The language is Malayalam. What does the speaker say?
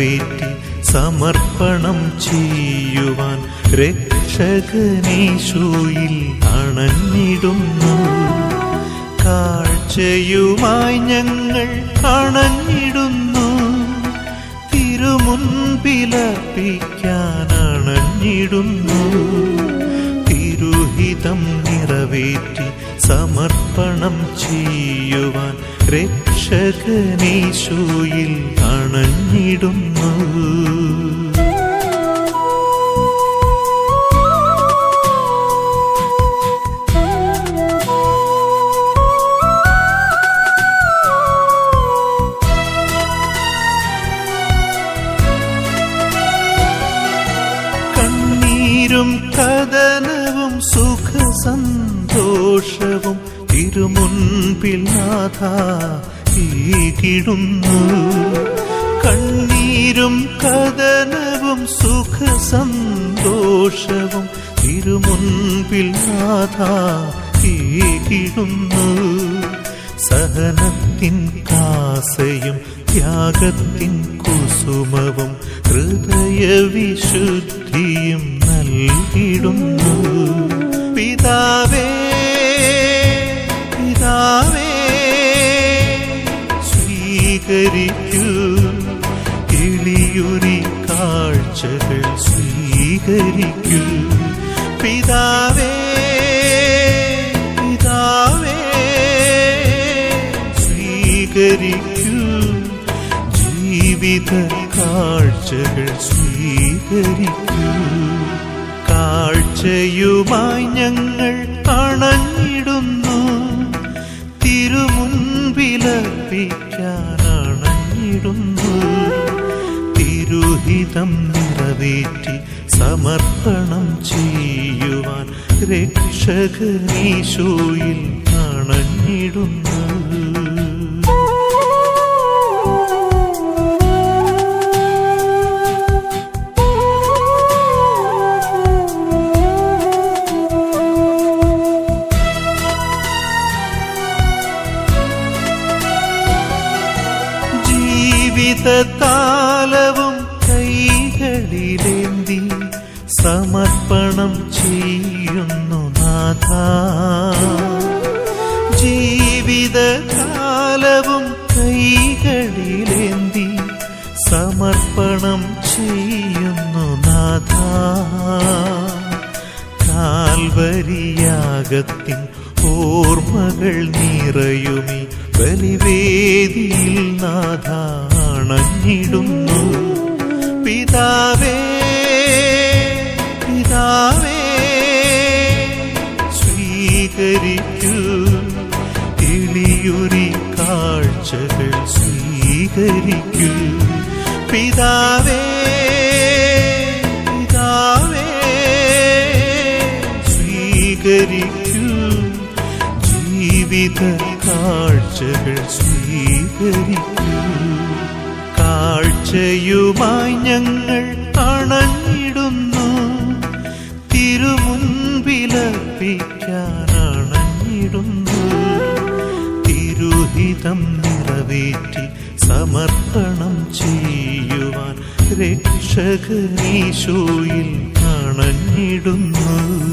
നിറവേറ്റി സമർപ്പണം ചെയ്യുവാൻ രക്ഷകനീശോയിൽ അണഞ്ഞിടുന്നു. കാഴ്ചയുമായി ഞങ്ങൾ അണഞ്ഞിടുന്നു, തിരുമുൻപിലർപ്പിക്കാൻ അണഞ്ഞിടുന്നു. തിരുഹിതം നിറവേറ്റി സമർപ്പണം ചെയ്യുവാൻ രക്ഷകനീശോയിൽ അണഞ്ഞിടുന്നു. കണ്ണീരും കഥനവും സുഖസന്തോഷവും തിരുമുൻപിൽ നാഥാ ഏകിടുന്നു. കണ്ണീരും കഥനവും സുഖസന്തോഷവും തിരുമുൻപിൽ നാഥാ ഏകിടുന്നു. സഹനത്തിൻ കാസയും ത്യാഗത്തിൻ കുസുമവും ഹൃദയവിശുദ്ധിയും നൽകിടുന്നു. പിതാവേ പിതാവേ സ്വീകരിക്കൂ, എളിയൊരി കാഴ്ചകൾ സ്വീകരിക്കൂ. പിതാവേ പിതാവേ സ്വീകരിക്കൂ, ജീവിത കാഴ്ചകൾ സ്വീകരിക്കൂ. കാഴ്ചയുമായി ഞങ്ങൾ അണഞ്ഞിടുന്നു, തിരുമുൻപിലർപ്പിക്കാൻ അണഞ്ഞിടുന്നു. തിരുഹിതം നിറവേറ്റി സമർപ്പണം ചെയ്യുവാൻ രക്ഷകനീശോയിൽ അണഞ്ഞിടുന്നു. ജീവിതതാലവും കൈകളിലേന്തി സമർപ്പണം ചെയ്യുന്നു നാഥാ. ജീവിതകാലവും കൈകളിലേന്തി സമർപ്പണം ചെയ്യുന്നു നാഥാ. കാൽവരിയാഗത്തിൻ ഓർമ്മകൾ നിറയുമീ ബലിവേദിയിൽ നാഥാ അണഞ്ഞിടുന്നു. പിതാവേ പിതാവേ സ്വീകരിക്കൂ, എളിയൊരി കാഴ്ചകൾ സ്വീകരിക്കൂ. പിതാവേ പിതാവേ സ്വീകരിക്കൂ, ജീവിത കാഴ്ചകൾ സ്വീകരിക്കൂ. കാഴ്ചയുമായി ഞങ്ങൾ അണഞ്ഞിടുന്നു, തിരുമുൻപിലർപ്പിക്കാൻ അണഞ്ഞിടുന്നു. തിരുഹിതം നിറവേറ്റി സമർപ്പണം ചെയ്യുവാൻ രക്ഷകനീശോയിൽ അണഞ്ഞിടുന്നു.